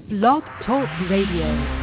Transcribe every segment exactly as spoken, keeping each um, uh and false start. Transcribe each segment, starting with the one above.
Blog Talk Radio.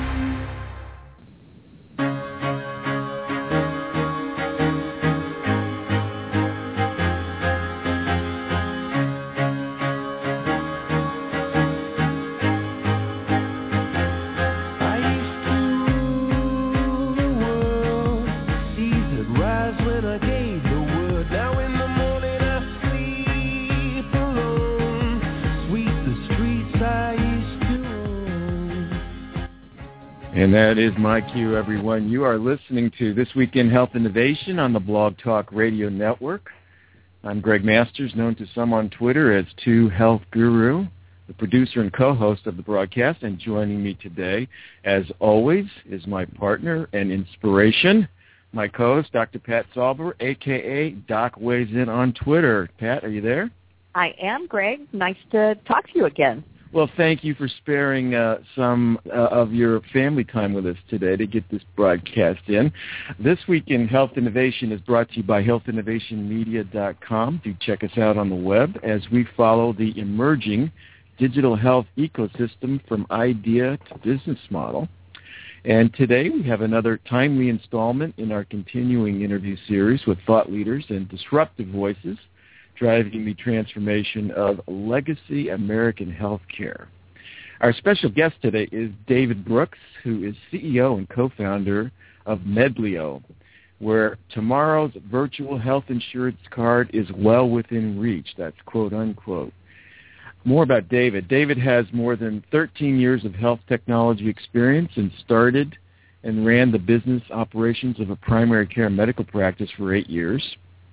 And that is my cue, everyone. You are listening to This Week in Health Innovation on the Blog Talk Radio Network. I'm Greg Masters, known to some on Twitter as two Health Guru, the producer and co-host of the broadcast. And joining me today, as always, is my partner and inspiration, my co-host, Doctor Pat Salber, a k a. Doc Weighs In on Twitter. Pat, are you there? I am, Greg. Nice to talk to you again. Well, thank you for sparing uh, some uh, of your family time with us today to get this broadcast in. This Week in Health Innovation is brought to you by health innovation media dot com. Do check us out on the web as we follow the emerging digital health ecosystem from idea to business model. And today we have another timely installment in our continuing interview series with thought leaders and disruptive voices driving the transformation of legacy American healthcare. Our special guest today is David Brooks, who is C E O and co-founder of Medleo, where tomorrow's virtual health insurance card is well within reach. That's quote unquote. More about David. David has more than thirteen years of health technology experience and started and ran the business operations of a primary care medical practice for eight years.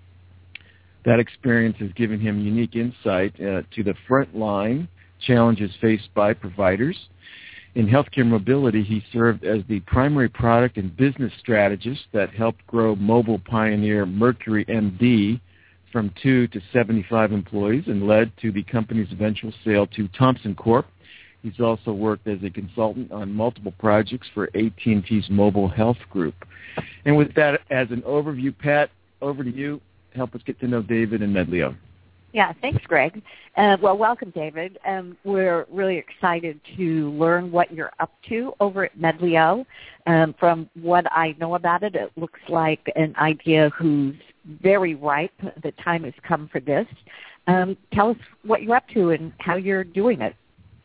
That experience has given him unique insight uh, to the frontline challenges faced by providers. In healthcare mobility, he served as the primary product and business strategist that helped grow mobile pioneer Mercury M D from two to seventy-five employees and led to the company's eventual sale to Thomson Corp. He's also worked as a consultant on multiple projects for A T and T's Mobile Health Group. And with that as an overview, Pat, over to you. Help us get to know David and Medleo. Yeah, thanks, Greg. Uh, well, welcome, David. Um, we're really excited to learn what you're up to over at Medleo. Um, from what I know about it, it looks like an idea who's very ripe. The time has come for this. Um, tell us what you're up to and how you're doing it.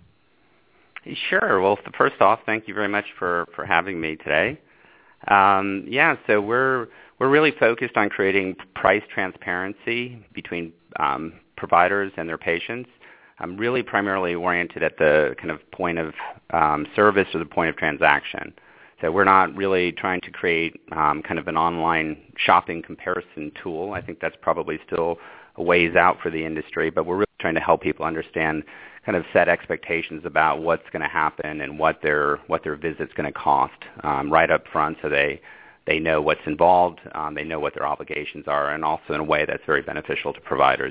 Sure. Well, first off, thank you very much for, for having me today. Um, yeah, so we're we're really focused on creating price transparency between um, providers and their patients. I'm really primarily oriented at the kind of point of um, service or the point of transaction. So we're not really trying to create um, kind of an online shopping comparison tool. I think that's probably still a ways out for the industry, but we're really trying to help people understand, kind of set expectations about what's going to happen and what their what their visit's going to cost um, right up front, so they they know what's involved, um, they know what their obligations are, and also in a way that's very beneficial to providers.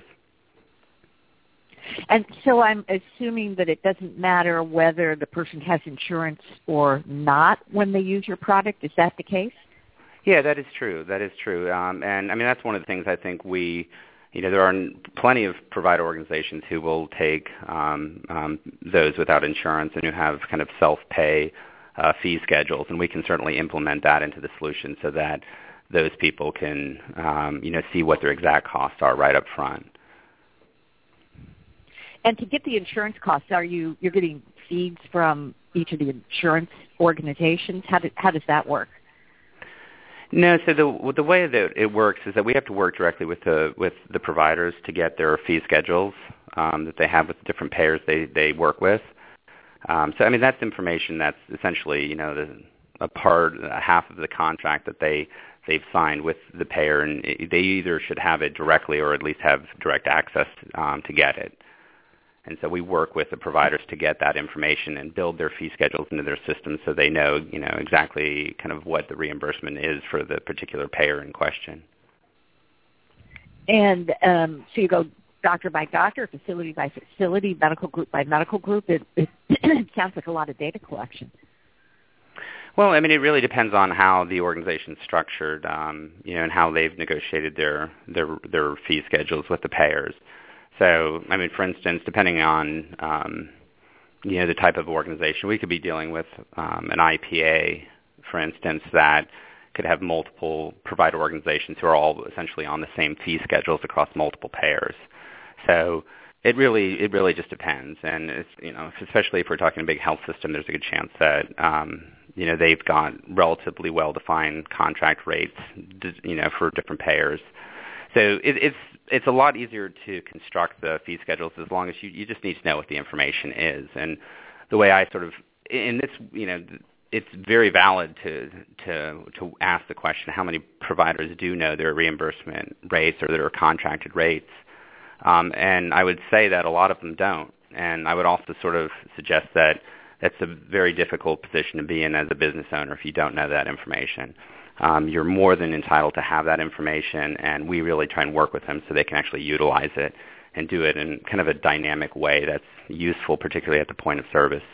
And so I'm assuming that it doesn't matter whether the person has insurance or not when they use your product. Is that the case? Yeah, that is true. That is true. Um, and I mean, that's one of the things I think we, you know, there are plenty of provider organizations who will take um, um, those without insurance and who have kind of self-pay uh, fee schedules, and we can certainly implement that into the solution so that those people can, um, you know, see what their exact costs are right up front. And to get the insurance costs, are you you're getting feeds from each of the insurance organizations? How do, how does that work? No, so the the way that it works is that we have to work directly with the with the providers to get their fee schedules um, that they have with the different payers they, they work with. Um, so I mean that's information that's essentially, you know, the, a part, a half of the contract that they they've signed with the payer, and it, they either should have it directly or at least have direct access um, to get it. And so we work with the providers to get that information and build their fee schedules into their system so they know, you know, exactly kind of what the reimbursement is for the particular payer in question. And um, so you go doctor by doctor, facility by facility, medical group by medical group. It, it, it sounds like a lot of data collection. Well, I mean, it really depends on how the organization's structured, um, you know, and how they've negotiated their, their their fee schedules with the payers. So, I mean, for instance, depending on, um, you know, the type of organization. We could be dealing with um, an I P A, for instance, that could have multiple provider organizations who are all essentially on the same fee schedules across multiple payers. So it really it really just depends, and it's, you know, especially if we're talking a big health system, there's a good chance that um, you know they've got relatively well-defined contract rates, you know, for different payers. So it, it's it's a lot easier to construct the fee schedules as long as you you just need to know what the information is. And the way I sort of in this, you know, it's very valid to to to ask the question, how many providers do know their reimbursement rates or their contracted rates? Um, and I would say that a lot of them don't. And I would also sort of suggest that that's a very difficult position to be in as a business owner if you don't know that information. Um, you're more than entitled to have that information, and we really try and work with them so they can actually utilize it and do it in kind of a dynamic way that's useful, particularly at the point of service.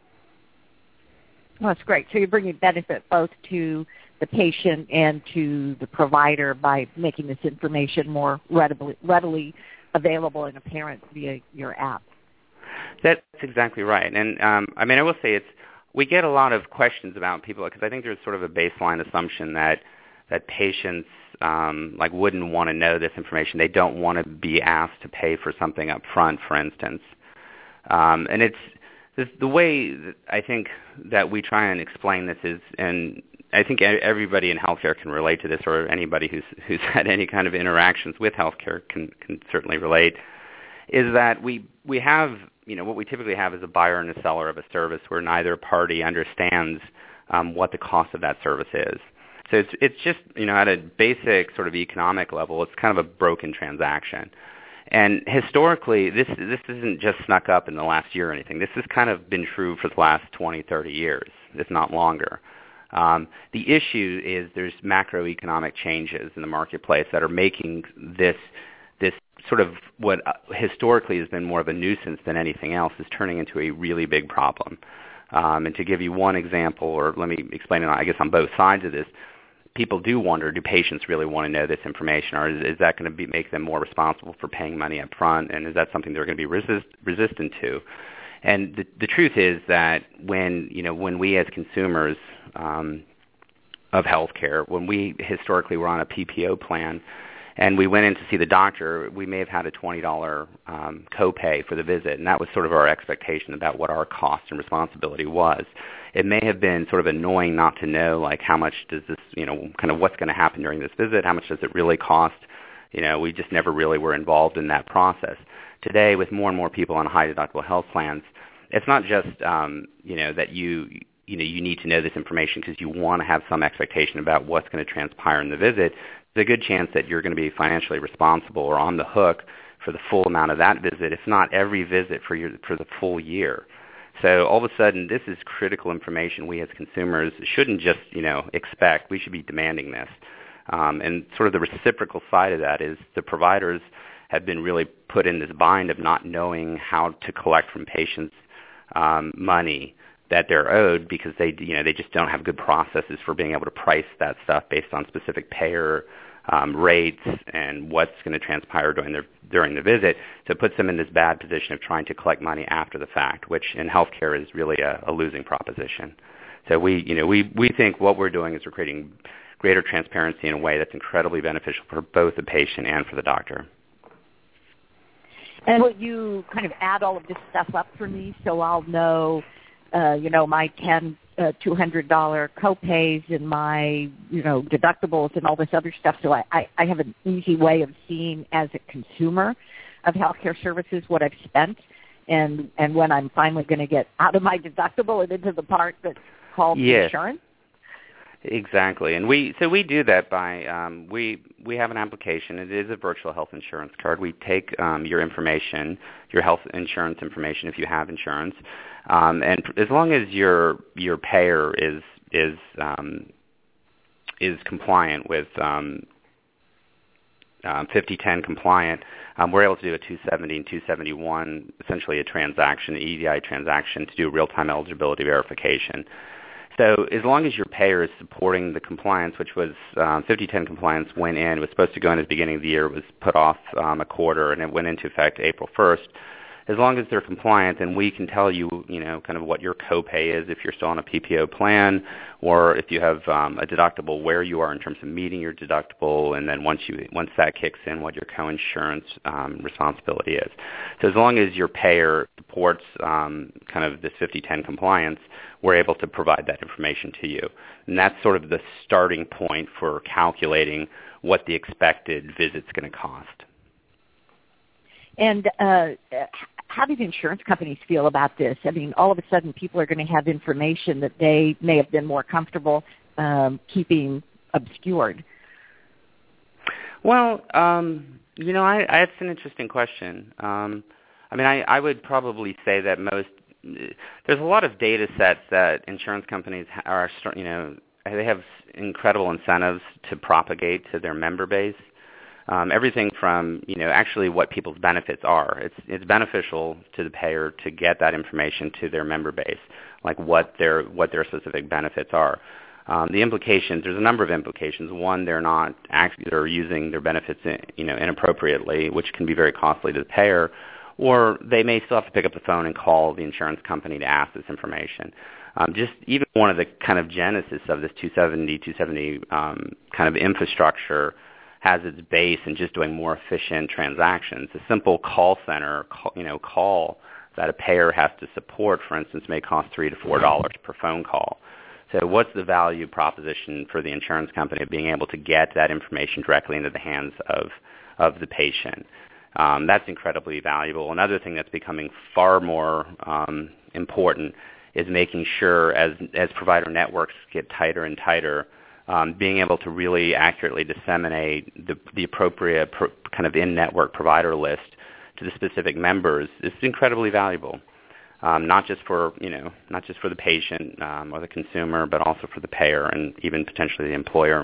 Well, that's great. So you're bringing benefit both to the patient and to the provider by making this information more readily, readily available and apparent via your app. That's exactly right. And um, I mean, I will say it's we get a lot of questions about people because I think there's sort of a baseline assumption that that patients um, like wouldn't want to know this information. They don't want to be asked to pay for something up front, for instance. Um, and it's the, the way that I think that we try and explain this is, and I think everybody in healthcare can relate to this, or anybody who's who's had any kind of interactions with healthcare can can certainly relate, is that we we have, you know, what we typically have is a buyer and a seller of a service where neither party understands um, what the cost of that service is. So it's it's just, you know, at a basic sort of economic level, it's kind of a broken transaction. And historically, this this isn't just snuck up in the last year or anything. This has kind of been true for the last twenty, thirty years, if not longer. Um, the issue is there's macroeconomic changes in the marketplace that are making this this sort of what historically has been more of a nuisance than anything else is turning into a really big problem. Um, and to give you one example, or let me explain it, I guess, on both sides of this, people do wonder, do patients really want to know this information, or is, is that going to be, make them more responsible for paying money up front, and is that something they're going to be resist, resistant to? And the, the truth is that when, you know, when we as consumers um, of healthcare, when we historically were on a P P O plan and we went in to see the doctor, we may have had a twenty dollars um, copay for the visit, and that was sort of our expectation about what our cost and responsibility was. It may have been sort of annoying not to know, like, how much does this, you know, kind of what's going to happen during this visit, how much does it really cost? You know, we just never really were involved in that process. Today, with more and more people on high deductible health plans, it's not just, um, you know, that you, you know, you need to know this information because you want to have some expectation about what's going to transpire in the visit. There's a good chance that you're going to be financially responsible or on the hook for the full amount of that visit, if not every visit for your for the full year. So all of a sudden, this is critical information we as consumers shouldn't just, you know, expect. We should be demanding this. Um, and sort of the reciprocal side of that is the providers have been really put in this bind of not knowing how to collect from patients um, money that they're owed because they, you know, they just don't have good processes for being able to price that stuff based on specific payer um, rates and what's going to transpire during the during the visit. So it puts them in this bad position of trying to collect money after the fact, which in healthcare is really a, a losing proposition. So we, you know, we we think what we're doing is we're creating greater transparency in a way that's incredibly beneficial for both the patient and for the doctor. And will you kind of add all of this stuff up for me so I'll know, uh, you know, my ten, uh, two hundred dollars copays and my, you know, deductibles and all this other stuff, so I, I, I have an easy way of seeing as a consumer of healthcare services what I've spent and, and when I'm finally going to get out of my deductible and into the part that's called yes. insurance? Exactly, and we so we do that by um, we we have an application. It is a virtual health insurance card. We take um, your information, your health insurance information, if you have insurance, um, and as long as your your payer is is um, is compliant with um, um, fifty ten compliant, um, we're able to do a two seventy and two seventy-one, essentially a transaction, an E D I transaction, to do real time eligibility verification. So as long as your payer is supporting the compliance, which was um, fifty ten compliance went in, it was supposed to go in at the beginning of the year, it was put off um, a quarter, and it went into effect April first. as long as they're compliant, then we can tell you, you know, kind of what your copay is if you're still on a P P O plan, or if you have um, a deductible, where you are in terms of meeting your deductible, and then once you once that kicks in, what your coinsurance um, responsibility is. So as long as your payer supports um, kind of this fifty ten compliance, we're able to provide that information to you. And that's sort of the starting point for calculating what the expected visit's going to cost. And uh, how do the insurance companies feel about this? I mean, all of a sudden people are going to have information that they may have been more comfortable um, keeping obscured. Well, um, you know, I, I, that's an interesting question. Um, I mean, I, I would probably say that most there's a lot of data sets that insurance companies are, you know, they have incredible incentives to propagate to their member base. Um, everything from, you know, actually what people's benefits are. It's it's beneficial to the payer to get that information to their member base, like what their what their specific benefits are. Um, the implications, there's a number of implications. One, they're not actually they're using their benefits, in, you know, inappropriately, which can be very costly to the payer. Or they may still have to pick up the phone and call the insurance company to ask this information. Um, just even one of the kind of genesis of this two seventy, two seventy um, kind of infrastructure has its base in just doing more efficient transactions. A simple call center, call, you know, call that a payer has to support, for instance, may cost three to four dollars per phone call. So, what's the value proposition for the insurance company of being able to get that information directly into the hands of of the patient? Um, that's incredibly valuable. Another thing that's becoming far more um, important is making sure as as provider networks get tighter and tighter, um, being able to really accurately disseminate the, the appropriate pro, kind of in-network provider list to the specific members is incredibly valuable. Um, not just for you know not just for the patient um, or the consumer, but also for the payer and even potentially the employer.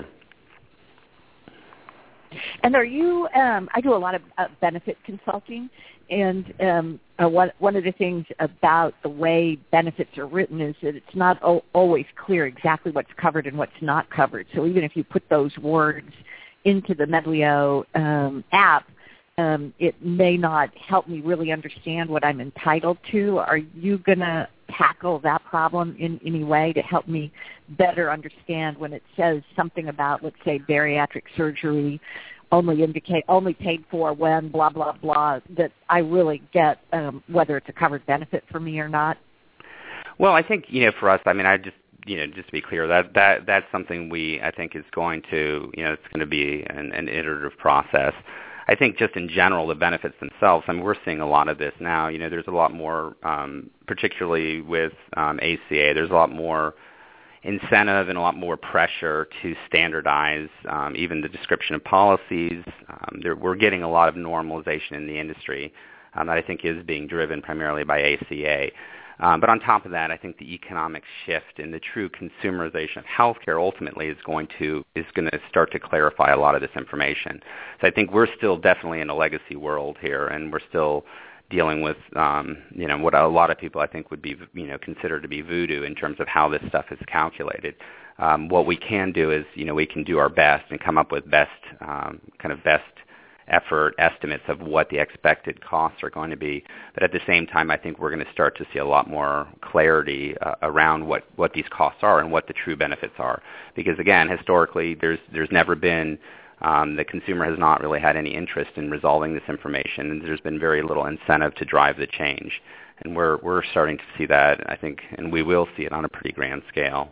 And are you, um, I do a lot of uh, benefit consulting, and um, uh, one, one of the things about the way benefits are written is that it's not o- always clear exactly what's covered and what's not covered. So even if you put those words into the Medlio um, app, um, it may not help me really understand what I'm entitled to. Are you going to tackle that problem in any way to help me better understand when it says something about, let's say, bariatric surgery only indicate only paid for when blah blah blah, that I really get um, whether it's a covered benefit for me or not? Well, I think you know for us, I mean, I just you know just to be clear, that that that's something we I think is going to you know it's going to be an, an iterative process. I think just in general, the benefits themselves, I mean, we're seeing a lot of this now. You know, there's a lot more, um, particularly with um, A C A, there's a lot more incentive and a lot more pressure to standardize um, even the description of policies. Um, there, we're getting a lot of normalization in the industry um, that I think is being driven primarily by A C A. Um, but on top of that, I think the economic shift and the true consumerization of healthcare ultimately is going to is going to start to clarify a lot of this information. So I think we're still definitely in a legacy world here, and we're still dealing with um, you know what a lot of people I think would be you know considered to be voodoo in terms of how this stuff is calculated. Um, what we can do is you know we can do our best and come up with best um, kind of best effort estimates of what the expected costs are going to be. But at the same time, I think we're going to start to see a lot more clarity uh, around what, what these costs are and what the true benefits are. Because again, historically, there's there's never been, um, the consumer has not really had any interest in resolving this information, and there's been very little incentive to drive the change. And we're we're starting to see that, I think, and we will see it on a pretty grand scale.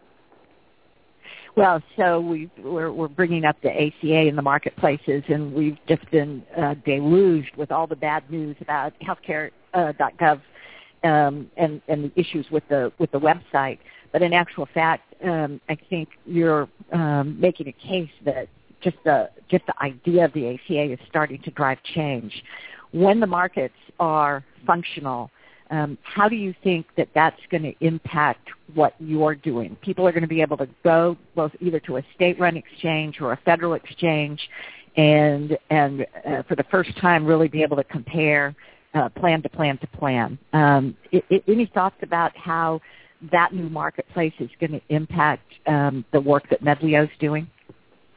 Well, so we, we're, we're bringing up the A C A in the marketplaces, and we've just been uh, deluged with all the bad news about healthcare dot gov um, and, and the issues with the with the website. But in actual fact, um, I think you're um, making a case that just the just the idea of the A C A is starting to drive change. When the markets are functional, Um, how do you think that that's going to impact what you're doing? People are going to be able to go both either to a state-run exchange or a federal exchange and, and uh, for the first time really be able to compare uh, plan to plan to plan. Um, it, it, any thoughts about how that new marketplace is going to impact um, the work that Medlio is doing?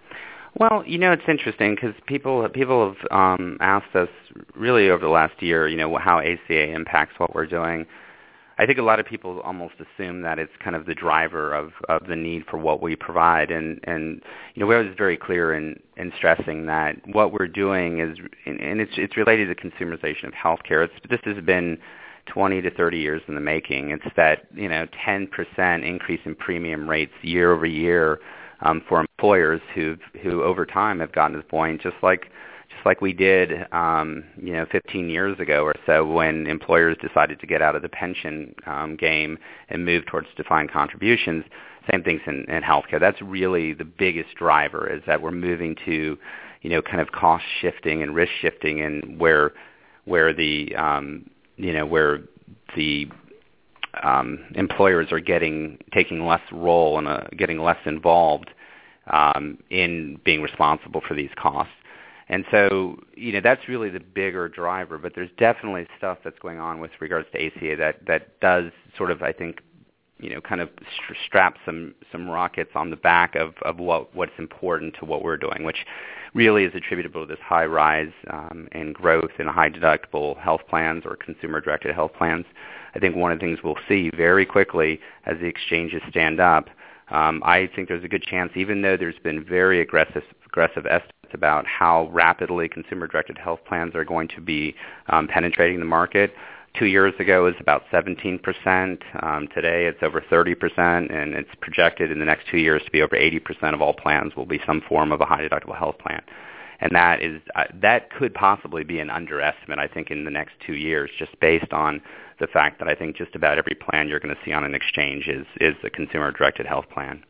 Well, you know, it's interesting because people people have um, asked us really over the last year, you know, how A C A impacts what we're doing. I think a lot of people almost assume that it's kind of the driver of, of the need for what we provide, and, and you know, we was very clear in, in stressing that what we're doing is, and it's it's related to consumerization of healthcare. It's, this has been twenty to thirty years in the making. It's that, you know, ten percent increase in premium rates year over year um, for employers who who over time have gotten to the point, just like just like we did, um, you know, fifteen years ago or so, when employers decided to get out of the pension um, game and move towards defined contributions. Same things in, in healthcare. That's really the biggest driver, is that we're moving to, you know, kind of cost shifting and risk shifting, and where where the um, you know where the um, employers are getting taking less role and uh, getting less involved um, in being responsible for these costs. And so, you know, that's really the bigger driver. But there's definitely stuff that's going on with regards to A C A that, that does sort of, I think, you know, kind of strap some, some rockets on the back of, of what, what's important to what we're doing, which really is attributable to this high rise um, in growth in high deductible health plans or consumer-directed health plans. I think one of the things we'll see very quickly as the exchanges stand up, um, I think there's a good chance, even though there's been very aggressive, aggressive estimates about how rapidly consumer-directed health plans are going to be um, penetrating the market. Two years ago it was about seventeen percent. Um, today it's over thirty percent, and it's projected in the next two years to be over eighty percent of all plans will be some form of a high-deductible health plan. And that is uh, that could possibly be an underestimate, I think, in the next two years, just based on the fact that I think just about every plan you're going to see on an exchange is, is a consumer-directed health plan.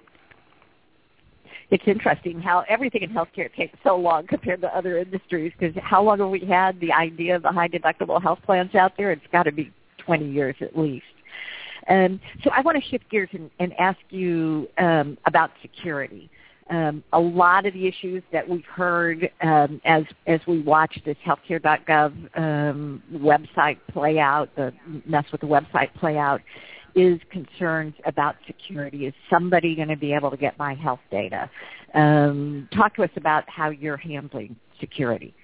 It's interesting how everything in healthcare takes so long compared to other industries, because how long have we had the idea of the high deductible health plans out there? It's got to be twenty years at least. Um, so I want to shift gears and, and ask you um, about security. Um, a lot of the issues that we've heard um, as as we watch this healthcare dot gov um, website play out, the mess with the website play out, is concerns about security. Is somebody going to be able to get my health data? Um, talk to us about how you're handling security.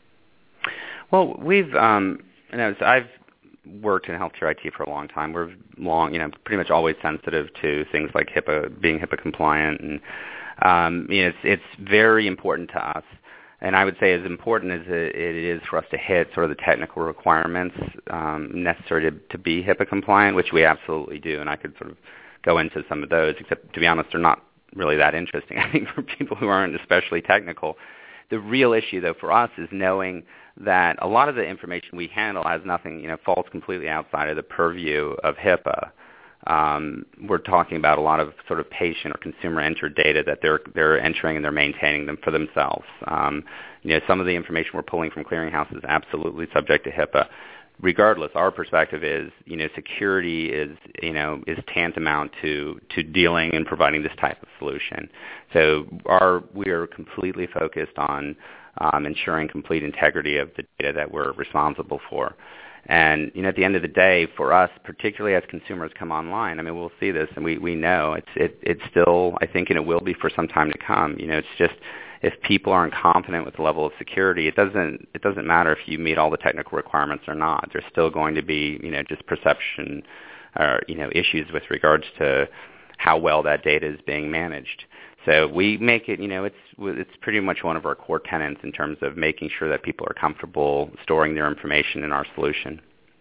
Well, we've, um, you know, I've worked in healthcare I T for a long time. We're long, you know, pretty much always sensitive to things like HIPAA, being HIPAA compliant, and um, you know, it's it's very important to us. And I would say as important as it is for us to hit sort of the technical requirements um, necessary to, to be HIPAA compliant, which we absolutely do, and I could sort of go into some of those, except to be honest, they're not really that interesting, I think, for people who aren't especially technical. The real issue, though, for us is knowing that a lot of the information we handle has nothing, you know, falls completely outside of the purview of HIPAA. Um, we're talking about a lot of sort of patient or consumer entered data that they're they're entering and they're maintaining them for themselves. Um, you know, some of the information we're pulling from clearinghouse is absolutely subject to HIPAA. Regardless, our perspective is, you know, security is, you know, is tantamount to to dealing and providing this type of solution. So our we are completely focused on um, ensuring complete integrity of the data that we're responsible for. And, you know, at the end of the day, for us, particularly as consumers come online, I mean, we'll see this, and we, we know it's it, it's still, I think, and it will be for some time to come. You know, it's just if people aren't confident with the level of security, it doesn't it doesn't matter if you meet all the technical requirements or not. There's still going to be, you know, just perception or, you know, issues with regards to how well that data is being managed. So we make it, you know, it's it's pretty much one of our core tenets in terms of making sure that people are comfortable storing their information in our solution.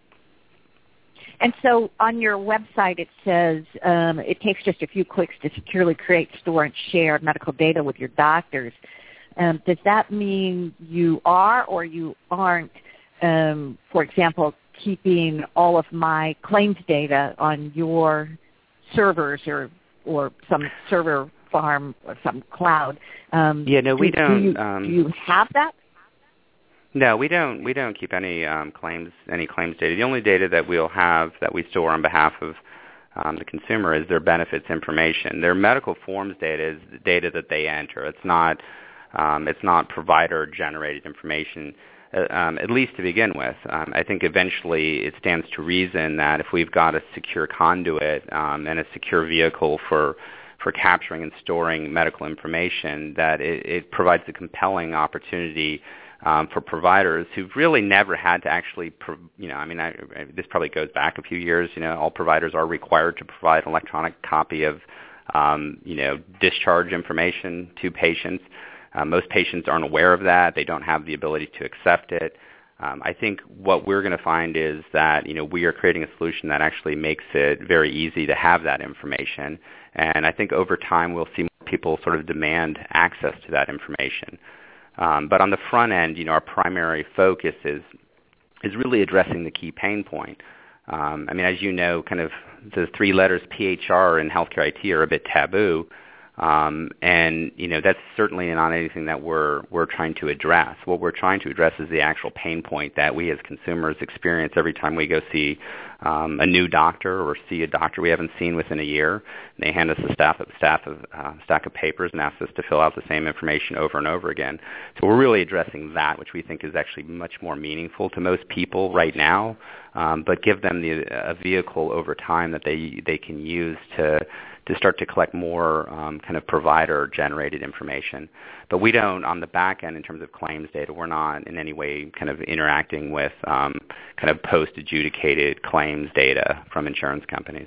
And so on your website it says um, it takes just a few clicks to securely create, store, and share medical data with your doctors. Um, does that mean you are or you aren't, um, for example, keeping all of my claims data on your servers or, or some server farm or some cloud? Um, yeah, no, we do, don't. Do you, um, do you have that? No, we don't. We don't keep any um, claims, any claims data. The only data that we'll have that we store on behalf of um, the consumer is their benefits information. Their medical forms data is the data that they enter. It's not. Um, it's not provider-generated information. Uh, um, at least to begin with. Um, I think eventually it stands to reason that if we've got a secure conduit um, and a secure vehicle for for capturing and storing medical information, that it, it provides a compelling opportunity um, for providers who've really never had to actually, pro- you know, I mean, I, I, this probably goes back a few years. You know, all providers are required to provide an electronic copy of, um, you know, discharge information to patients. Uh, most patients aren't aware of that. They don't have the ability to accept it. Um, I think what we're going to find is that, you know, we are creating a solution that actually makes it very easy to have that information. And I think over time we'll see more people sort of demand access to that information. Um, but on the front end, you know, our primary focus is is really addressing the key pain point. Um, I mean, as you know, kind of the three letters P H R in healthcare I T are a bit taboo. Um, and, you know, that's certainly not anything that we're we're trying to address. What we're trying to address is the actual pain point that we as consumers experience every time we go see um, a new doctor or see a doctor we haven't seen within a year. They hand us a stack of, stack of, uh, stack of papers and ask us to fill out the same information over and over again. So we're really addressing that, which we think is actually much more meaningful to most people right now, um, but give them the, a vehicle over time that they they can use to to start to collect more um, kind of provider-generated information. But we don't, on the back end in terms of claims data, we're not in any way kind of interacting with um, kind of post-adjudicated claims data from insurance companies.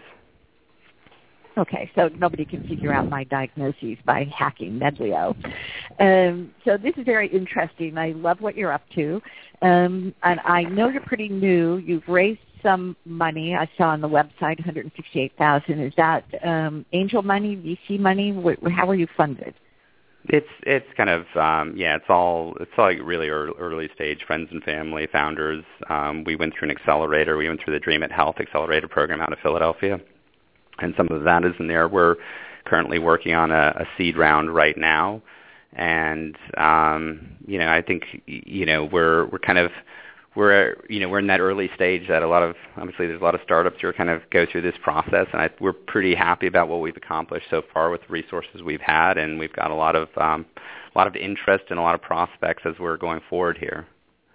Okay, so nobody can figure out my diagnoses by hacking Medleo. Um, so this is very interesting. I love what you're up to. Um, and I know you're pretty new. You've raised some money. I saw on the website one hundred sixty-eight thousand dollars. Is that um, angel money, V C money? How are you funded? It's it's kind of um, yeah. It's all it's all like really early stage friends and family founders. Um, we went through an accelerator. We went through the Dream It Health accelerator program out of Philadelphia, and some of that is in there. We're currently working on a, a seed round right now, and um, you know I think you know we're we're kind of We're you know we're in that early stage that a lot of obviously there's a lot of startups who are kind of go through this process, and I, we're pretty happy about what we've accomplished so far with the resources we've had, and we've got a lot of um, a lot of interest and a lot of prospects as we're going forward here.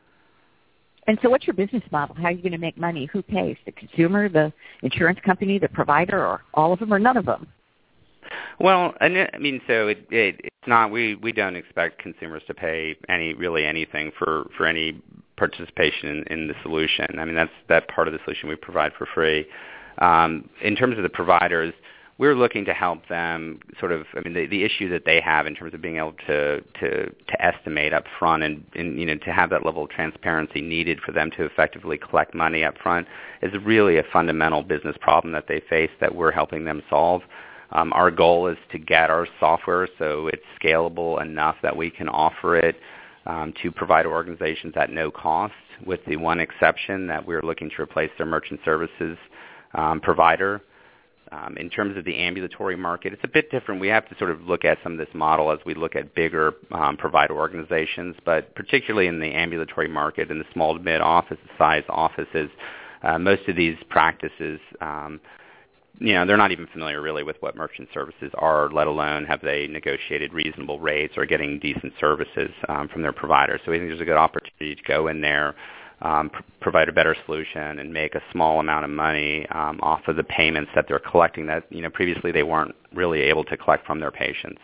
And so, what's your business model? How are you going to make money? Who pays? The consumer, the insurance company, the provider, or all of them, or none of them? Well, I mean, so it, it, it's not. We, we don't expect consumers to pay any really anything for, for any participation in, in the solution. I mean, that's that part of the solution we provide for free. Um, in terms of the providers, we're looking to help them sort of. I mean, the, the issue that they have in terms of being able to to, to estimate up front and, and you know to have that level of transparency needed for them to effectively collect money up front is really a fundamental business problem that they face that we're helping them solve. Um, our goal is to get our software so it's scalable enough that we can offer it um, to provider organizations at no cost, with the one exception that we're looking to replace their merchant services um, provider. Um, in terms of the ambulatory market, it's a bit different. We have to sort of look at some of this model as we look at bigger um, provider organizations, but particularly in the ambulatory market, in the small to mid-office size offices, uh, most of these practices um, you know, they're not even familiar really with what merchant services are, let alone have they negotiated reasonable rates or getting decent services um, from their providers. So we think there's a good opportunity to go in there, um, pr- provide a better solution, and make a small amount of money um, off of the payments that they're collecting that, you know, previously they weren't really able to collect from their patients.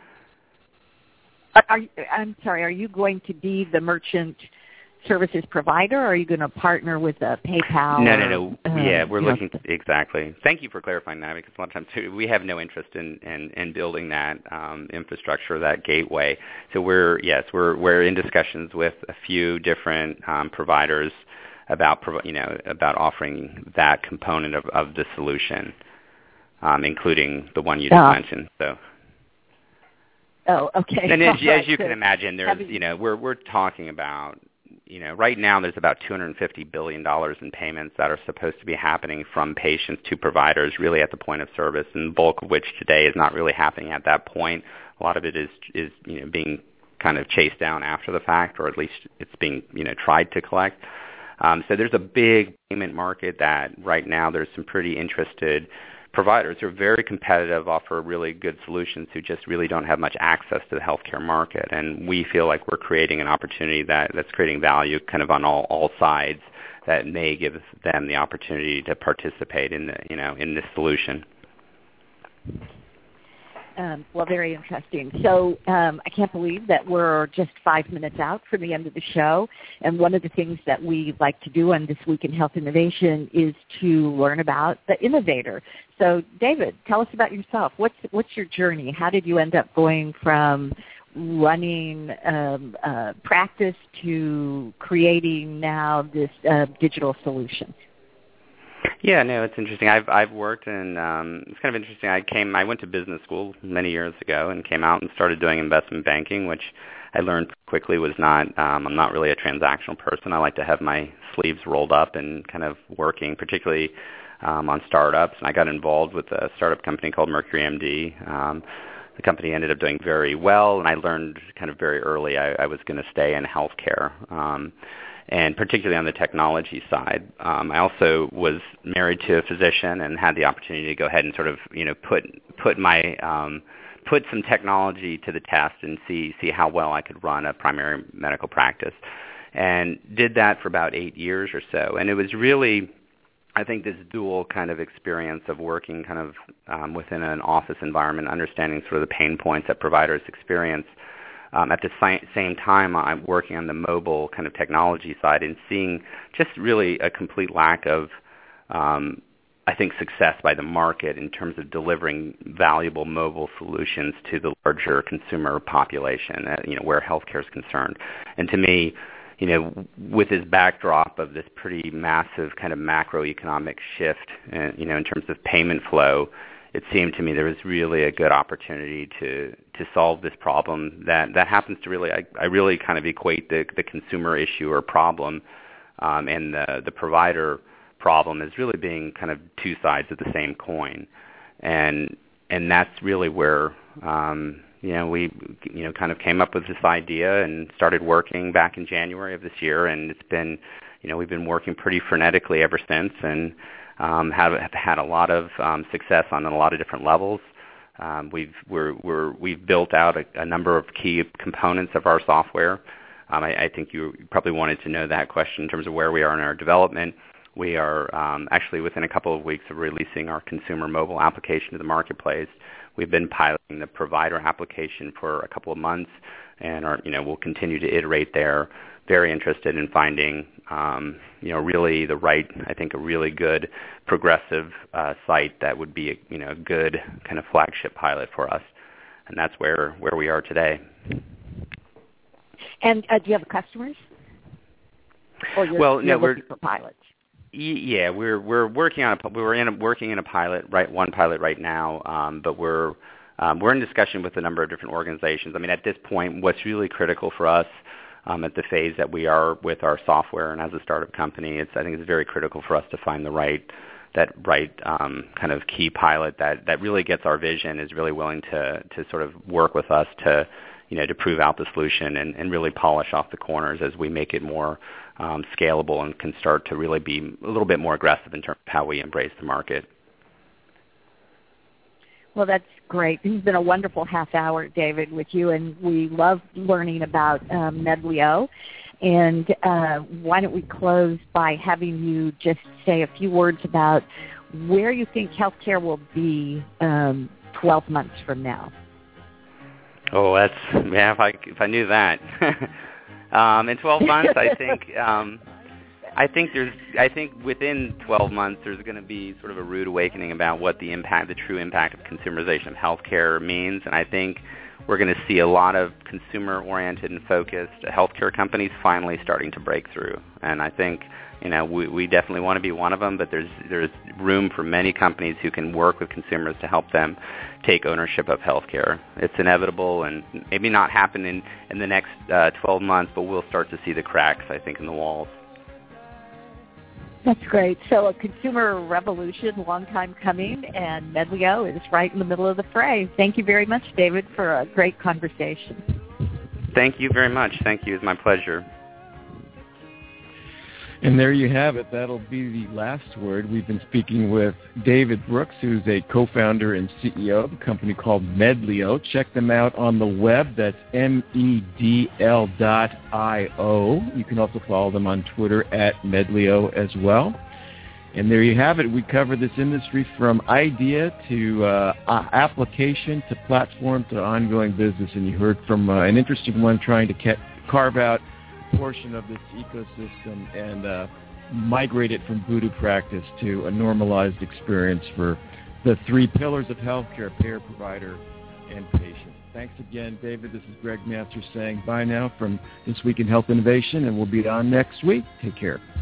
Are you, I'm sorry, are you going to be the merchant services provider, or are you going to partner with a PayPal? No, no, no. Or, uh, yeah, we're looking know. to, exactly. Thank you for clarifying that, because a lot of times too, we have no interest in, in, in building that um, infrastructure, that gateway. So we're yes, we're we're in discussions with a few different um, providers about you know about offering that component of, of the solution, um, including the one you just oh. mentioned. So. Oh, okay. And as, right. as you can imagine, there's you know we're we're talking about. You know, right now there's about two hundred fifty billion dollars in payments that are supposed to be happening from patients to providers, really at the point of service, and the bulk of which today is not really happening at that point. A lot of it is, is you know, being kind of chased down after the fact, or at least it's being, you know, tried to collect. Um, so there's a big payment market that right now there's some pretty interested providers who are very competitive, offer really good solutions, who just really don't have much access to the healthcare market. And we feel like we're creating an opportunity that, that's creating value kind of on all, all sides that may give them the opportunity to participate in the, you know, in this solution. Um, well, very interesting. So um, I can't believe that we're just five minutes out from the end of the show. And one of the things that we like to do on This Week in Health Innovation is to learn about the innovator. So, David, tell us about yourself. What's what's your journey? How did you end up going from running um, uh, practice to creating now this uh, digital solution? Yeah, no, it's interesting. I've I've worked in um, it's kind of interesting. I came I went to business school many years ago and came out and started doing investment banking, which I learned quickly was not um, I'm not really a transactional person. I like to have my sleeves rolled up and kind of working, particularly um, on startups. And I got involved with a startup company called Mercury M D. Um, the company ended up doing very well, and I learned kind of very early I, I was going to stay in healthcare. Um, and particularly on the technology side. Um, I also was married to a physician and had the opportunity to go ahead and sort of, you know, put put my um, put some technology to the test and see see how well I could run a primary medical practice, and did that for about eight years or so. And it was really, I think, this dual kind of experience of working kind of um, within an office environment, understanding sort of the pain points that providers experience. Um, at the si- same time, I'm working on the mobile kind of technology side and seeing just really a complete lack of, um, I think, success by the market in terms of delivering valuable mobile solutions to the larger consumer population, uh, you know, where healthcare is concerned. And to me, you know, with this backdrop of this pretty massive kind of macroeconomic shift, uh, you know, in terms of payment flow, it seemed to me there was really a good opportunity to to solve this problem that, that happens to really, I, I really kind of equate the, the consumer issue or problem um, and the, the provider problem as really being kind of two sides of the same coin. And and that's really where, um, you know, we, you know, kind of came up with this idea and started working back in January of this year. And it's been, you know, we've been working pretty frenetically ever since and um, have, have had a lot of um, success on a lot of different levels. Um, we've we're, we're, we've built out a, a number of key components of our software. Um, I, I think you probably wanted to know that question in terms of where we are in our development. We are um, actually within a couple of weeks of releasing our consumer mobile application to the marketplace. We've been piloting the provider application for a couple of months, and are, you know, we'll continue to iterate there. Very interested in finding, um, you know, really the right, I think, a really good progressive uh, site that would be, a, you know, a good kind of flagship pilot for us, and that's where, where we are today. And uh, do you have customers? Or you're, well, you're no, looking we're for pilots? Yeah, we're we're working on a we were in a, working in a pilot right one pilot right now, um, but we're um, we're in discussion with a number of different organizations. I mean, at this point, what's really critical for us um, at the phase that we are with our software and as a startup company, it's I think it's very critical for us to find the right that right um, kind of key pilot that, that really gets our vision, is really willing to to sort of work with us to you know to prove out the solution and, and really polish off the corners as we make it more Um, scalable and can start to really be a little bit more aggressive in terms of how we embrace the market. Well, that's great. This has been a wonderful half hour, David, with you, and we love learning about um, Medlio. And uh, why don't we close by having you just say a few words about where you think healthcare will be um, twelve months from now? Oh, that's yeah. If I if I knew that. Um, in twelve months, I think um, I think there's I think within twelve months there's going to be sort of a rude awakening about what the impact, the true impact of consumerization of healthcare means, and I think we're going to see a lot of consumer-oriented and focused healthcare companies finally starting to break through. And I think you know we, we definitely want to be one of them, but there's there's room for many companies who can work with consumers to help them take ownership of healthcare. It's inevitable, and maybe not happen in, in the next uh, twelve months, but we'll start to see the cracks, I think, in the walls. That's great. So a consumer revolution, long time coming, and Medlio is right in the middle of the fray. Thank you very much, David, for a great conversation. Thank you very much. Thank you. It's my pleasure. And there you have it. That'll be the last word. We've been speaking with David Brooks, who's a co-founder and C E O of a company called Medlio. Check them out on the web. That's M E D L dot I O. You can also follow them on Twitter at Medlio as well. And there you have it. We cover this industry from idea to uh, application to platform to ongoing business. And you heard from uh, an interesting one trying to ca- carve out a portion of this ecosystem and uh, migrate it from voodoo practice to a normalized experience for the three pillars of healthcare: payer, provider, and patient. Thanks again, David. This is Greg Masters saying bye now from This Week in Health Innovation, and we'll be on next week. Take care.